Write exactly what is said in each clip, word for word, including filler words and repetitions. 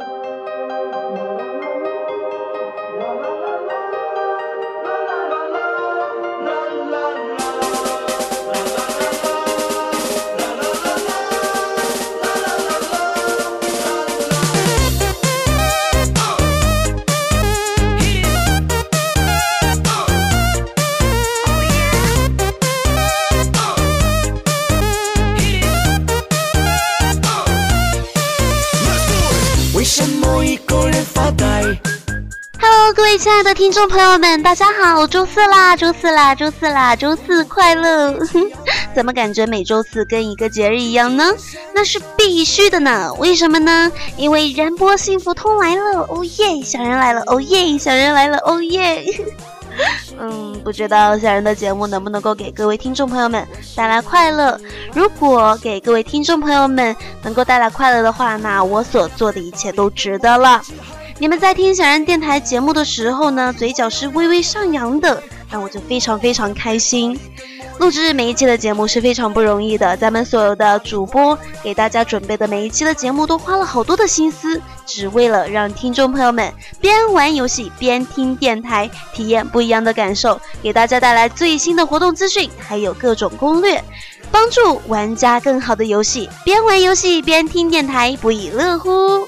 各位亲爱的听众朋友们，大家好，周四啦，周四啦，周四啦，周四快乐！怎么感觉每周四跟一个节日一样呢？那是必须的呢。为什么呢？因为人播幸福通来了，哦耶！小人来了，哦耶！小人来了，哦耶！嗯，不知道小人的节目能不能够给各位听众朋友们带来快乐。如果给各位听众朋友们能够带来快乐的话，那我所做的一切都值得了。你们在听小人电台节目的时候呢，嘴角是微微上扬的，那我就非常非常开心。录制每一期的节目是非常不容易的，咱们所有的主播给大家准备的每一期的节目都花了好多的心思，只为了让听众朋友们边玩游戏边听电台，体验不一样的感受，给大家带来最新的活动资讯，还有各种攻略，帮助玩家更好的游戏，边玩游戏边听电台，不亦乐乎。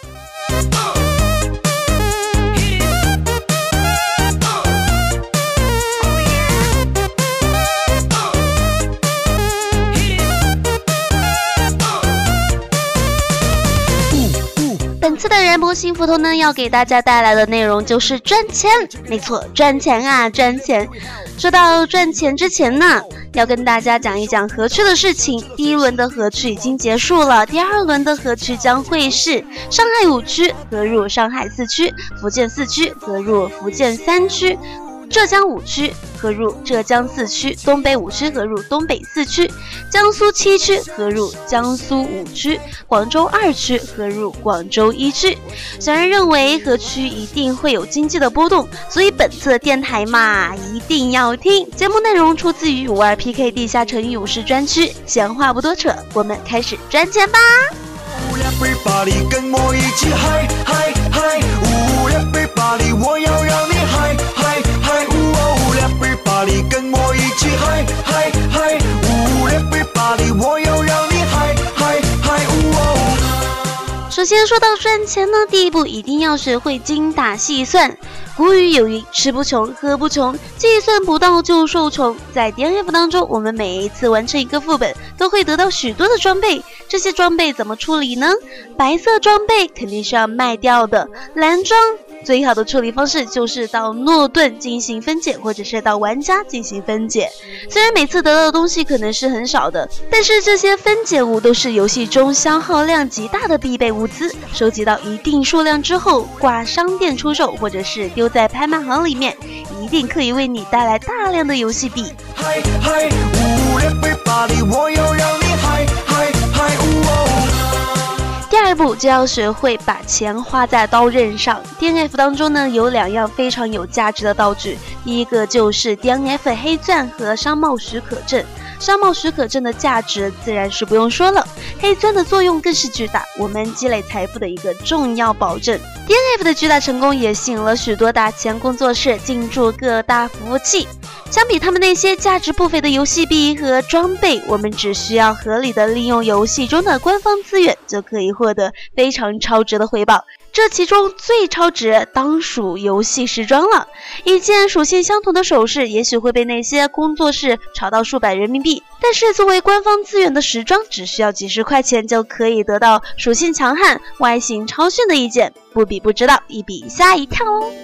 本次的人播幸福通呢，要给大家带来的内容就是赚钱。没错，赚钱啊，赚钱。说到赚钱之前呢，要跟大家讲一讲合区的事情。第一轮的合区已经结束了，第二轮的合区将会是上海五区合入上海四区，福建四区合入福建三区，浙江五区合入浙江四区，东北五区合入东北四区，江苏七区合入江苏五区，广州二区合入广州一区。小人认为合区一定会有经济的波动，所以本次的电台嘛，一定要听。节目内容出自于五二 P K 地下城勇士专区。闲话不多扯，我们开始赚钱吧。跟我一起嗨嗨嗨，五两杯巴黎，我要让你嗨嗨嗨，五两杯巴黎，跟我一起嗨嗨嗨，五两杯巴黎，我要让你嗨嗨嗨，首先说到赚钱呢，第一步一定要学会精打细算。古语有云，吃不穷喝不穷，计算不到就受穷。在 D N F 当中，我们每一次完成一个副本都会得到许多的装备，这些装备怎么处理呢？白色装备肯定是要卖掉的，蓝装最好的处理方式就是到诺顿进行分解，或者是到玩家进行分解。虽然每次得到的东西可能是很少的，但是这些分解物都是游戏中消耗量极大的必备物资，收集到一定数量之后挂商店出售，或者是丢在拍卖行里面，一定可以为你带来大量的游戏币。嗨嗨，五两杯巴黎，我要让你嗨嗨嗨，第二步就要学会把钱花在刀刃上。 D N F 当中呢，有两样非常有价值的道具，第一个就是 D N F 黑钻和商贸许可证。商贸许可证的价值自然是不用说了，黑钻的作用更是巨大，我们积累财富的一个重要保证。 D N F 的巨大成功也吸引了许多大钱工作室进驻各大服务器，相比他们那些价值不菲的游戏币和装备，我们只需要合理的利用游戏中的官方资源，就可以获得非常超值的回报。这其中最超值当属游戏时装了，一件属性相同的首饰也许会被那些工作室炒到数百人民币，但是作为官方资源的时装，只需要几十块钱就可以得到属性强悍、外形超炫的一件，不比不知道，一比吓一跳哦。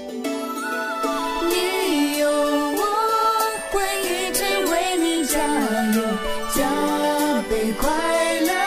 你有我会一直为你加油，加倍快乐。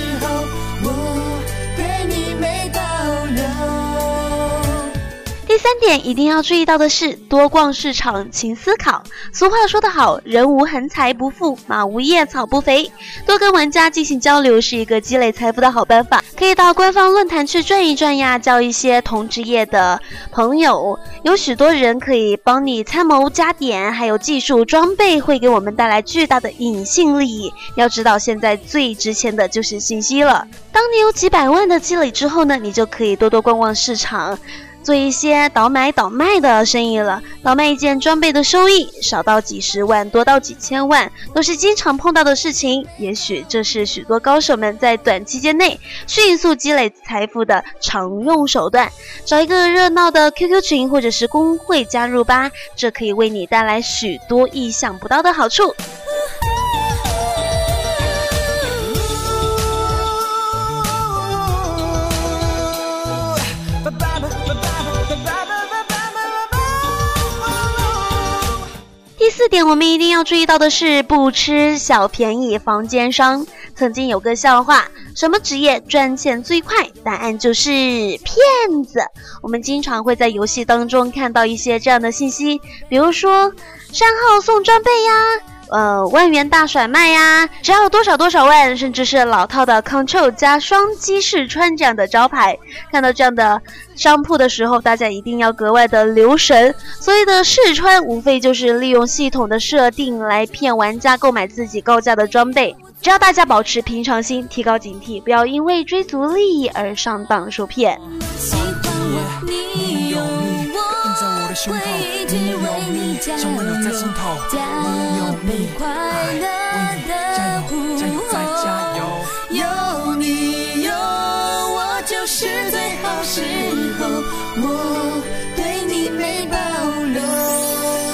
第三点一定要注意到的是，多逛市场，勤思考。俗话说得好，人无横财不富，马无夜草不肥。多跟玩家进行交流是一个积累财富的好办法，可以到官方论坛去转一转呀，交一些同职业的朋友，有许多人可以帮你参谋加点，还有技术装备会给我们带来巨大的隐性利益。要知道，现在最值钱的就是信息了。当你有几百万的积累之后呢，你就可以多多逛逛市场，做一些倒买倒卖的生意了。倒卖一件装备的收益少到几十万，多到几千万，都是经常碰到的事情。也许这是许多高手们在短期间内迅速积累财富的常用手段。找一个热闹的 Q Q 群或者是公会加入吧，这可以为你带来许多意想不到的好处。第四点，我们一定要注意到的是，不吃小便宜防奸商。曾经有个笑话，什么职业赚钱最快？答案就是骗子。我们经常会在游戏当中看到一些这样的信息，比如说山号送装备呀，呃，万元大甩卖呀，只要多少多少万，甚至是老套的 Control 加双击试穿这样的招牌。看到这样的商铺的时候，大家一定要格外的留神。所谓的试穿，无非就是利用系统的设定来骗玩家购买自己高价的装备。只要大家保持平常心，提高警惕，不要因为追逐利益而上当受骗。 你有我，在我的胸口，你有你，充满了在心头，你有你，快乐的呼加油，有你有我，就是最好时候，我对你没保留。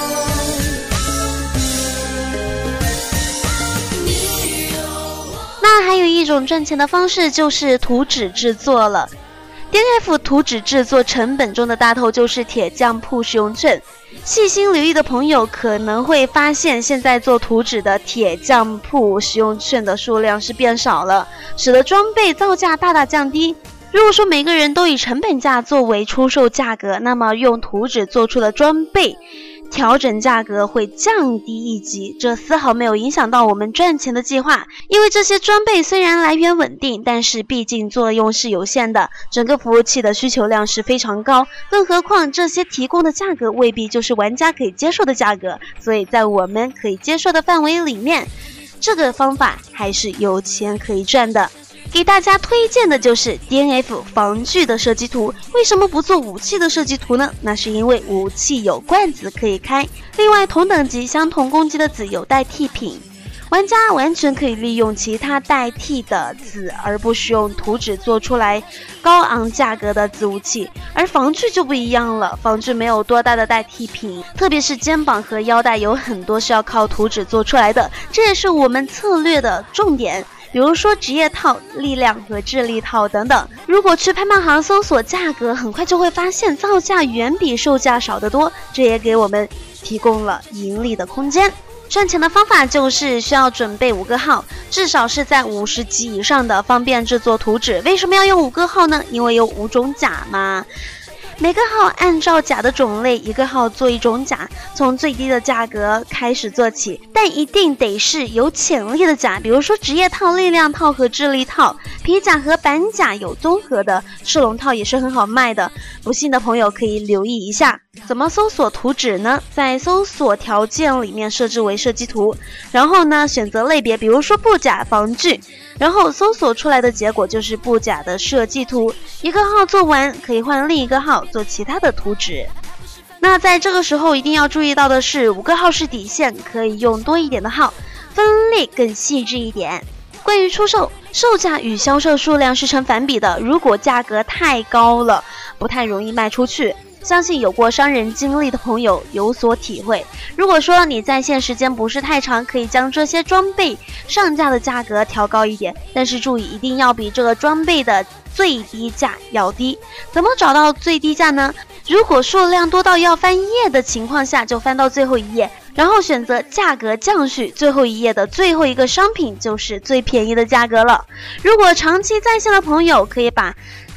那还有一种赚钱的方式就是图纸制作了。D N F 图纸制作成本中的大头就是铁匠铺使用券。细心留意的朋友可能会发现，现在做图纸的铁匠铺使用券的数量是变少了，使得装备造价大大降低。如果说每个人都以成本价作为出售价格，那么用图纸做出的装备调整价格会降低一级，这丝毫没有影响到我们赚钱的计划。因为这些装备虽然来源稳定，但是毕竟作用是有限的，整个服务器的需求量是非常高，更何况这些提供的价格未必就是玩家可以接受的价格，所以在我们可以接受的范围里面，这个方法还是有钱可以赚的。给大家推荐的就是 D N F 防具的设计图。为什么不做武器的设计图呢？那是因为武器有罐子可以开，另外同等级相同攻击的子有代替品，玩家完全可以利用其他代替的子，而不是用图纸做出来高昂价格的子武器。而防具就不一样了，防具没有多大的代替品，特别是肩膀和腰带有很多是要靠图纸做出来的，这也是我们策略的重点。比如说职业套、力量和智力套等等。如果去拍卖行搜索价格，很快就会发现造价远比售价少得多，这也给我们提供了盈利的空间。赚钱的方法就是需要准备五个号，至少是在五十级以上的，方便制作图纸。为什么要用五个号呢？因为有五种甲嘛。每个号按照甲的种类，一个号做一种甲，从最低的价格开始做起，但一定得是有潜力的甲，比如说职业套、力量套和智力套，皮甲和板甲有综合的，赤龙套也是很好卖的，不信的朋友可以留意一下。怎么搜索图纸呢？在搜索条件里面设置为设计图，然后呢选择类别，比如说布甲、防具，然后搜索出来的结果就是布甲的设计图。一个号做完可以换另一个号做其他的图纸。那在这个时候一定要注意到的是，五个号是底线，可以用多一点的号，分类更细致一点。关于出售，售价与销售数量是成反比的，如果价格太高了，不太容易卖出去。相信有过商人经历的朋友有所体会。如果说你在线时间不是太长，可以将这些装备上架的价格调高一点，但是注意一定要比这个装备的最低价要低。怎么找到最低价呢？如果数量多到要翻页的情况下，就翻到最后一页，然后选择价格降序，最后一页的最后一个商品就是最便宜的价格了。如果长期在线的朋友，可以把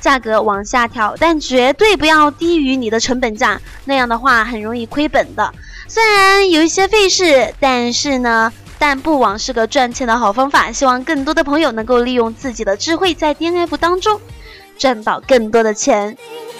价格往下调，但绝对不要低于你的成本价，那样的话很容易亏本的。虽然有一些费事，但是呢但不枉是个赚钱的好方法。希望更多的朋友能够利用自己的智慧，在 D N F 当中赚到更多的钱。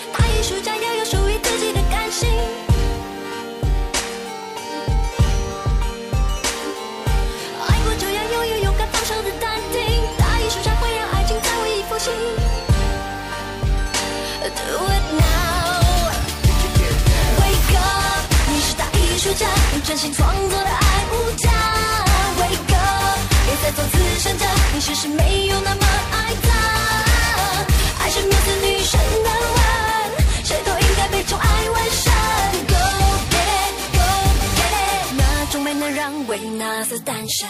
真心创作的爱无价 Wake up 别再做自身者，你其实没有那么爱他。爱是缪斯女神的吻，谁都应该被宠爱完善。 Go get it, go get it， 那种美能让维纳斯诞生。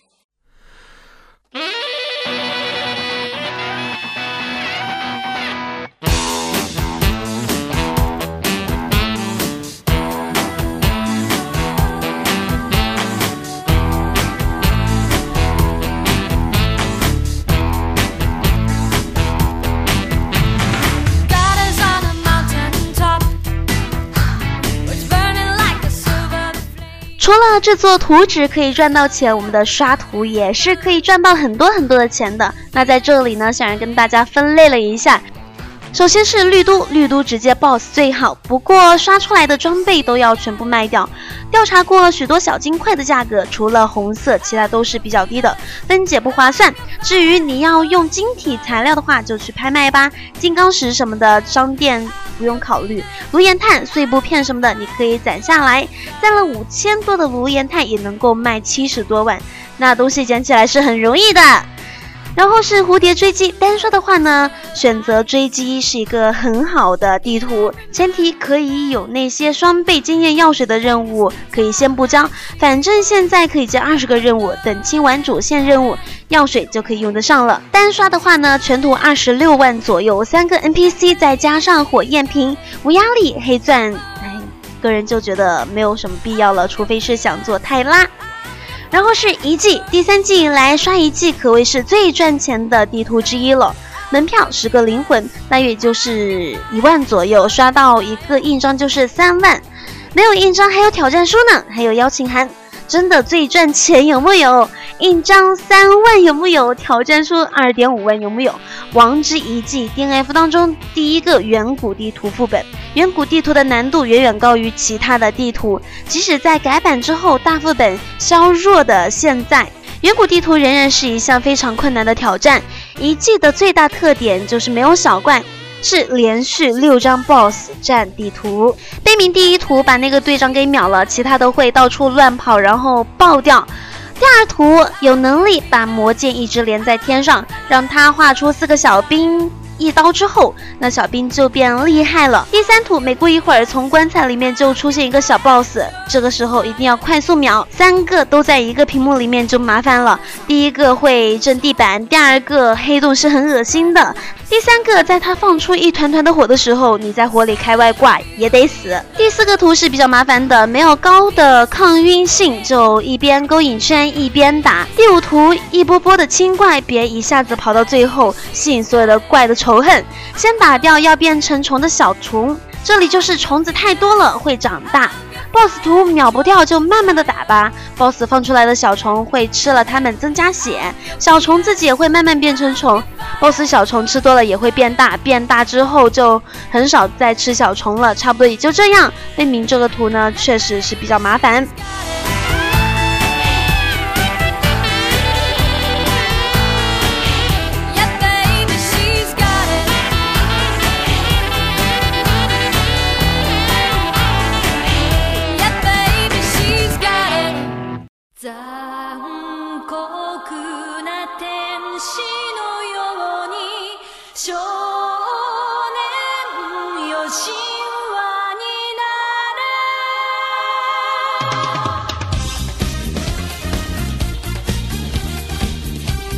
除了制作图纸可以赚到钱，我们的刷图也是可以赚到很多很多的钱的。那在这里呢，小然跟大家分类了一下，首先是绿都，绿都直接 boss 最好，不过刷出来的装备都要全部卖掉。调查过许多小金块的价格，除了红色，其他都是比较低的，分解不划算。至于你要用晶体材料的话，就去拍卖吧。金刚石什么的，商店不用考虑。炉岩炭、碎布片什么的，你可以攒下来，攒了五千多的炉岩炭也能够卖七十多万，那东西捡起来是很容易的。然后是蝴蝶追击，单刷的话呢，选择追击是一个很好的地图，前提可以有那些双倍经验药水的任务，可以先不交，反正现在可以接二十个任务，等清完主线任务，药水就可以用得上了。单刷的话呢，全图二十六万左右，三个 N P C 再加上火焰瓶，无压力黑钻，哎，个人就觉得没有什么必要了，除非是想做泰拉。然后是遗迹，第三季以来刷遗迹可谓是最赚钱的地图之一了。门票十个灵魂，大约就是一万左右，刷到一个印章就是三万。没有印章还有挑战书呢，还有邀请函，真的最赚钱有木有？印章三万有木有？挑战书二点五万有木有？王之遗迹 D N F 当中第一个远古地图副本，远古地图的难度远远高于其他的地图，即使在改版之后大副本削弱的现在，远古地图仍然是一项非常困难的挑战。遗迹的最大特点就是没有小怪，是连续六张 boss 战地图。悲鸣第一图把那个队长给秒了，其他都会到处乱跑然后爆掉。第二图有能力把魔剑一直连在天上，让他画出四个小兵，一刀之后那小兵就变厉害了。第三图没过一会儿从棺材里面就出现一个小 boss， 这个时候一定要快速秒，三个都在一个屏幕里面就麻烦了。第一个会震地板，第二个黑洞是很恶心的，第三个在他放出一团团的火的时候，你在火里开外挂也得死。第四个图是比较麻烦的，没有高的抗晕性，就一边勾引圈一边打。第五图一波波的清怪，别一下子跑到最后吸引所有的怪的仇恨，先打掉要变成虫的小虫，这里就是虫子太多了会长大。boss 图秒不掉就慢慢的打吧， boss 放出来的小虫会吃了它们增加血，小虫自己也会慢慢变成虫， boss 小虫吃多了也会变大，变大之后就很少再吃小虫了，差不多也就这样。悲鸣这个图呢确实是比较麻烦。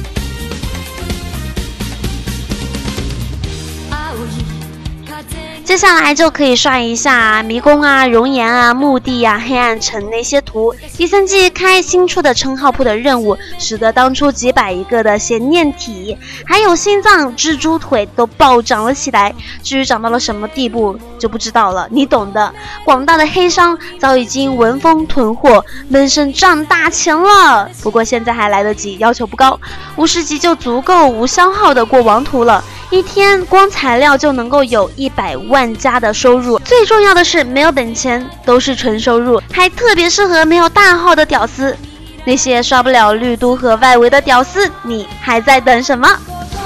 接接下来就可以刷一下迷宫啊、熔岩啊、墓地啊、黑暗城那些图。第三季开新出的称号铺的任务，使得当初几百一个的咸念体，还有心脏、蜘蛛腿都暴涨了起来。至于涨到了什么地步就不知道了，你懂的。广大的黑商早已经闻风囤货，闷声赚大钱了。不过现在还来得及，要求不高，五十级就足够无消耗的过王图了。一天光材料就能够有一百万加的收入，最重要的是没有本钱，都是纯收入，还特别适合没有大号的屌丝。那些刷不了绿都和外围的屌丝，你还在等什么？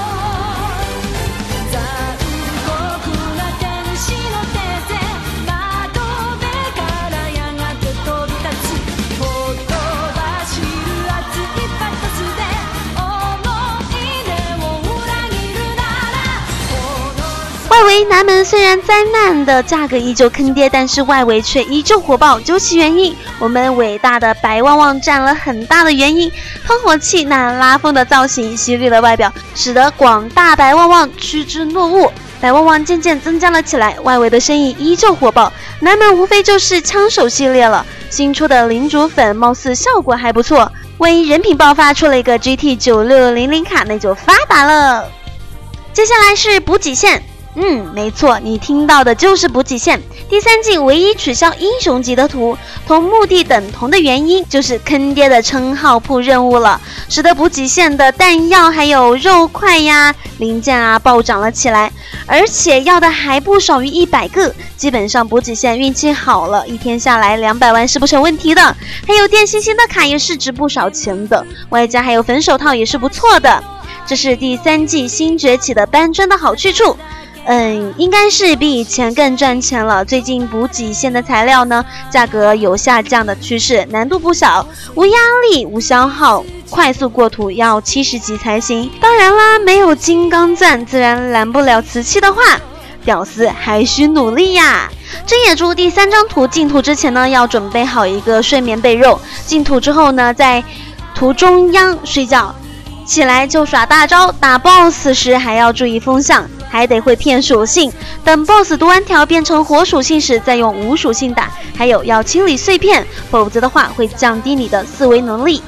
外围南门虽然灾难的价格依旧坑爹，但是外围却依旧火爆。究其原因，我们伟大的白旺旺占了很大的原因。喷火器那拉风的造型、犀利的外表，使得广大白旺旺趋之若鹜。白旺旺渐渐增加了起来，外围的生意依旧火爆。南门无非就是枪手系列了，新出的领主粉貌似效果还不错。为人品爆发出了一个 G T 九六零零卡，那就发达了。接下来是补给线。嗯，没错，你听到的就是补给线。第三季唯一取消英雄级的图，同目的等同的原因就是坑爹的称号铺任务了，使得补给线的弹药还有肉块呀、零件啊暴涨了起来，而且要的还不少于一百个。基本上补给线运气好了，一天下来两百万是不成问题的。还有电星星的卡也是值不少钱的，外加还有粉手套也是不错的。这是第三季新崛起的搬砖的好去处。嗯，应该是比以前更赚钱了。最近补给线的材料呢，价格有下降的趋势，难度不小，无压力、无消耗，快速过图要七十级才行。当然啦，没有金刚钻，自然拦不了瓷器的话，屌丝还需努力呀。真野猪第三张图进图之前呢，要准备好一个睡眠被肉，进图之后呢，在图中央睡觉，起来就耍大招，打 boss 时还要注意风向，还得会骗属性，等 boss 读完条变成火属性时再用无属性打，还有要清理碎片，否则的话会降低你的思维能力。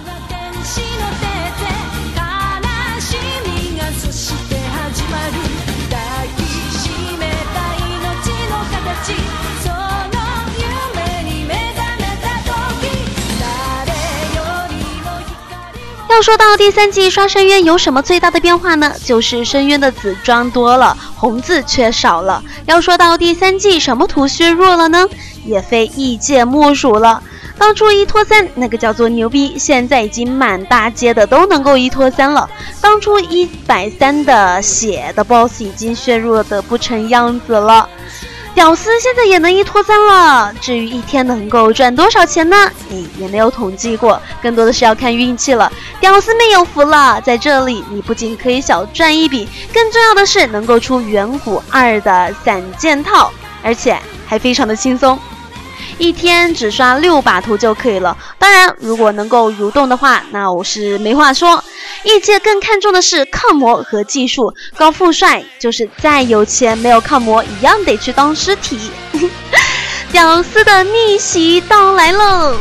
要说到第三季刷深渊有什么最大的变化呢？就是深渊的紫装多了，红字却少了。要说到第三季什么图削弱了呢？也非异界莫属了。当初一拖三那个叫做牛逼，现在已经满大街的都能够一拖三了。当初一百三的血的 boss 已经削弱的不成样子了。屌丝现在也能一拖三了，至于一天能够赚多少钱呢？你也没有统计过，更多的是要看运气了。屌丝们有福了，在这里你不仅可以小赚一笔，更重要的是能够出远古二的散件套，而且还非常的轻松。一天只刷六把图就可以了，当然如果能够蠕动的话，那我是没话说。业界更看重的是抗魔和技术，高富帅就是再有钱没有抗魔一样得去当尸体。屌丝的逆袭到来喽！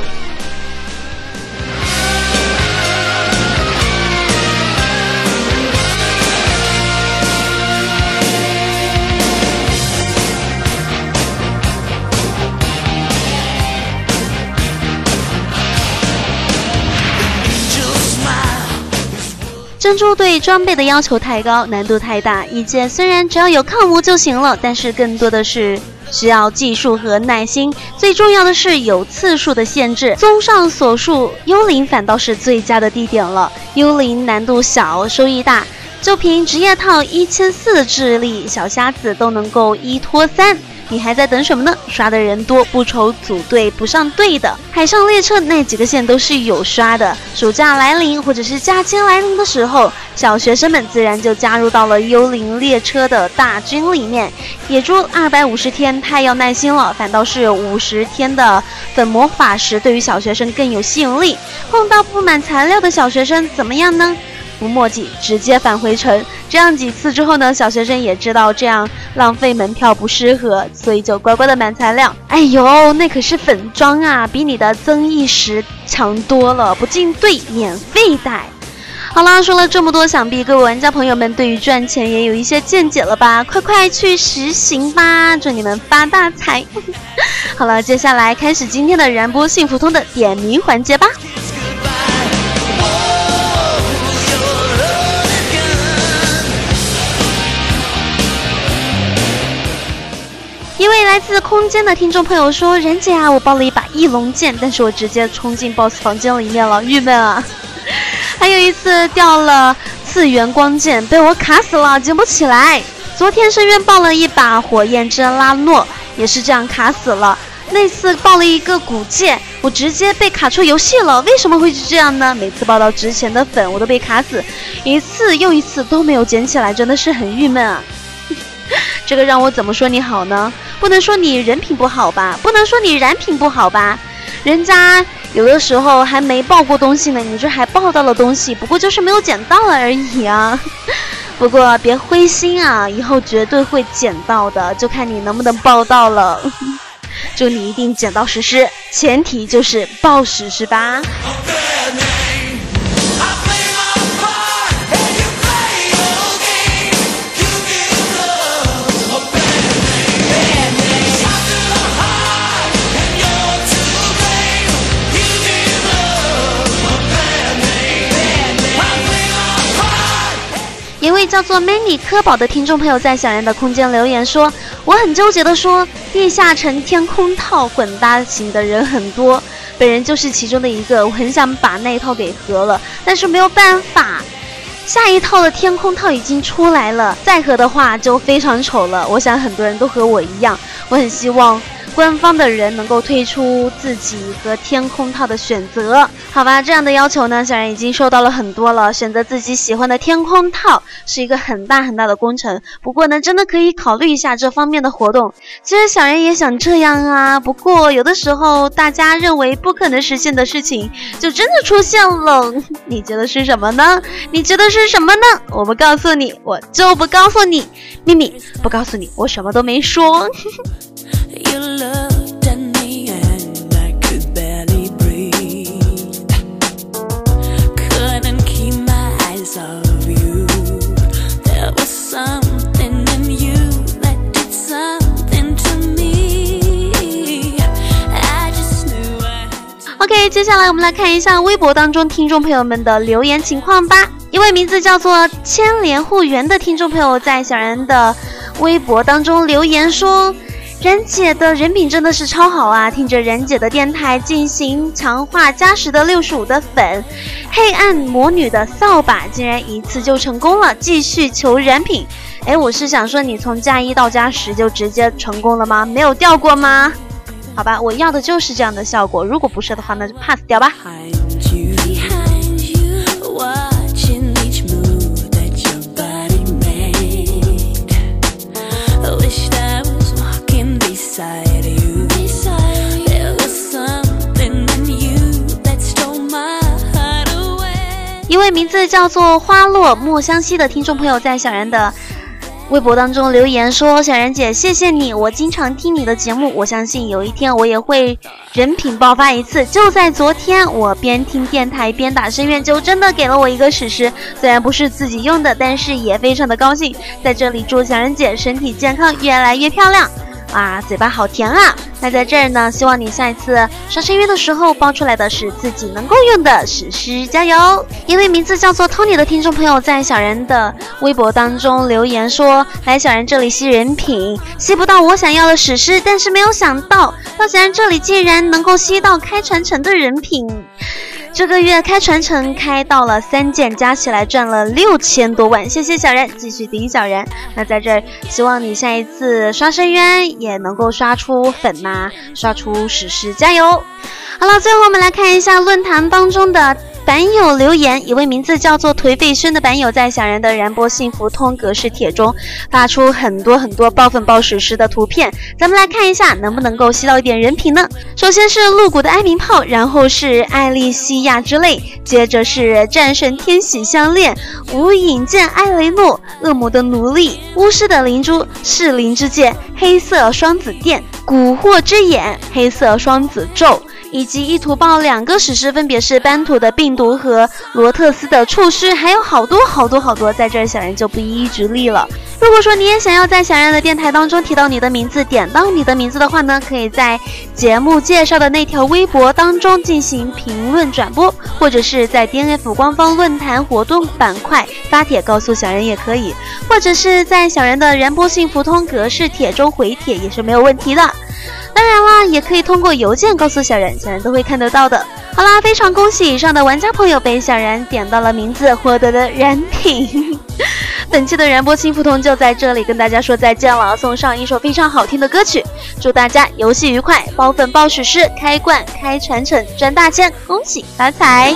珍珠对装备的要求太高，难度太大。一件虽然只要有抗魔就行了，但是更多的是需要技术和耐心，最重要的是有次数的限制。综上所述，幽灵反倒是最佳的地点了。幽灵难度小，收益大，就凭职业套一千四的智力，小瞎子都能够一拖三。你还在等什么呢？刷的人多，不愁组队不上队的。海上列车那几个线都是有刷的。暑假来临或者是假期来临的时候，小学生们自然就加入到了幽灵列车的大军里面。野猪二百五十天太要耐心了，反倒是五十天的粉魔法石对于小学生更有吸引力。碰到不满材料的小学生怎么样呢？不墨迹，直接返回城， 这样几次之后呢，小学生也知道这样浪费门票不适合，所以就乖乖的买材料。哎呦，那可是粉妆啊，比你的增益时强多了，不进队免费带。好了，说了这么多，想必各位玩家朋友们对于赚钱也有一些见解了吧？快快去实行吧，祝你们发大财！好了，接下来开始今天的燃波幸福通的点名环节吧。一位来自空间的听众朋友说：“人姐啊，我报了一把翼龙剑，但是我直接冲进 boss 房间里面了，郁闷啊！还有一次掉了次元光剑，被我卡死了，捡不起来。昨天深渊报了一把火焰之拉诺，也是这样卡死了。那次报了一个古剑，我直接被卡出游戏了，为什么会是这样呢？每次报到值钱的粉，我都被卡死，一次又一次都没有捡起来，真的是很郁闷啊！这个让我怎么说你好呢？不能说你人品不好吧，不能说你燃品不好吧，人家有的时候还没报过东西呢，你这还报到了东西，不过就是没有捡到了而已啊。不过别灰心啊，以后绝对会捡到的，就看你能不能报到了。祝你一定捡到史诗，前提就是报史诗吧。一位叫做 Manny 科宝的听众朋友在小人的空间留言说，我很纠结的说，地下城天空套混搭型的人很多，本人就是其中的一个，我很想把那一套给合了，但是没有办法，下一套的天空套已经出来了，再合的话就非常丑了。我想很多人都和我一样，我很希望官方的人能够推出自己和天空套的选择，好吧？这样的要求呢，小人已经收到了很多了。选择自己喜欢的天空套是一个很大很大的工程，不过呢，真的可以考虑一下这方面的活动。其实小人也想这样啊，不过有的时候大家认为不可能实现的事情，就真的出现了。你觉得是什么呢？你觉得是什么呢？我不告诉你，我就不告诉你，秘密不告诉你，我什么都没说。 You looked at me and I could barely breathe. Couldn't keep my eyes off you. There was something in you that did something to me. I just knew I had to... OK， 接下来我们来看一下微博当中听众朋友们的留言情况吧。一位名字叫做千联护源的听众朋友在小然的微博当中留言说，然姐的人品真的是超好啊！听着然姐的电台进行强化加时的六十五的粉，黑暗魔女的扫把竟然一次就成功了，继续求燃品。哎，我是想说你从加一到加十就直接成功了吗？没有掉过吗？好吧，我要的就是这样的效果，如果不是的话那就 pass 掉吧。一位名字叫做花落莫相惜的听众朋友在小然的微博当中留言说，小然姐谢谢你，我经常听你的节目，我相信有一天我也会人品爆发一次。就在昨天，我边听电台边打深渊，就真的给了我一个史诗，虽然不是自己用的，但是也非常的高兴。在这里祝小然姐身体健康，越来越漂亮。啊，嘴巴好甜啊！那在这儿呢，希望你下一次刷深渊的时候爆出来的是自己能够用的史诗，加油！一位名字叫做 Tony 的听众朋友在小人的微博当中留言说，来小人这里吸人品，吸不到我想要的史诗，但是没有想到到小人这里竟然能够吸到开传承的人品。这个月开传承开到了三件，加起来赚了六千多万，谢谢小人，继续顶小人。那在这儿，希望你下一次刷深渊也能够刷出粉呐、啊，刷出史诗，加油！好了，最后我们来看一下论坛当中的版友留言，一位名字叫做颓废轩的版友在小然的燃波幸福通格式帖中发出很多很多爆粉爆史诗的图片，咱们来看一下能不能够吸到一点人品呢？首先是露骨的哀鸣炮，然后是艾莉西亚之泪，接着是战神天喜相恋，无影剑艾雷诺，恶魔的奴隶，巫师的灵珠，噬灵之剑，黑色双子殿，蛊惑之眼，黑色双子咒，以及一图爆两个史诗，分别是班图的病毒和罗特斯的触须，还有好多好多好多，在这儿小然就不一一直例了。如果说你也想要在小然的电台当中提到你的名字，点到你的名字的话呢，可以在节目介绍的那条微博当中进行评论转播，或者是在 D N F 官方论坛活动板块发帖告诉小然也可以，或者是在小然的燃波幸福通格式帖中回帖也是没有问题的。当然啦，也可以通过邮件告诉小然，小然都会看得到的。好啦，非常恭喜以上的玩家朋友被小然点到了名字，获得的燃品。本期的燃波幸福通就在这里跟大家说再见了，送上一首非常好听的歌曲，祝大家游戏愉快，爆粉爆史诗，开罐开传承，赚大钱，恭喜发财。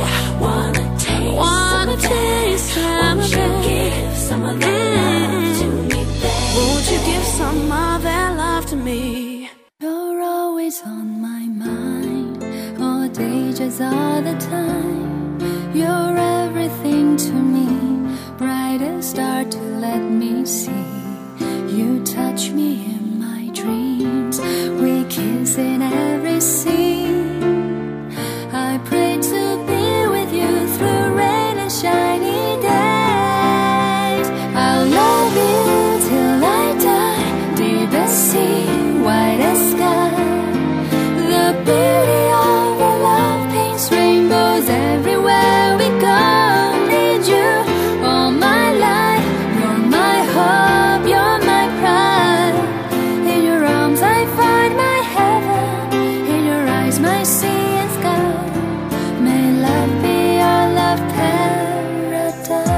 You're always on my mind, all day just all the time. You're everything to me, brightest star to let me see. You touch me in my dreams, we kiss in every scene. I pray to be with you through rain and shiny days. I'll love you till I die, deepest sea, whitest sky. The beauty of our love paints rainbows everywhere we go. Need you all my life, you're my hope, you're my pride. In your arms I find my heaven, in your eyes my sea and sky. May love be our love paradise.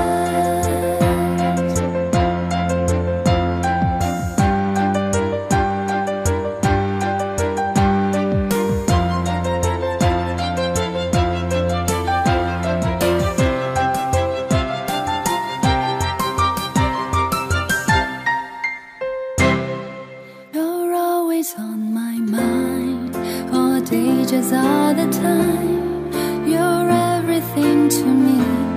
You're always on my mind, all day just all the time. You're everything to me,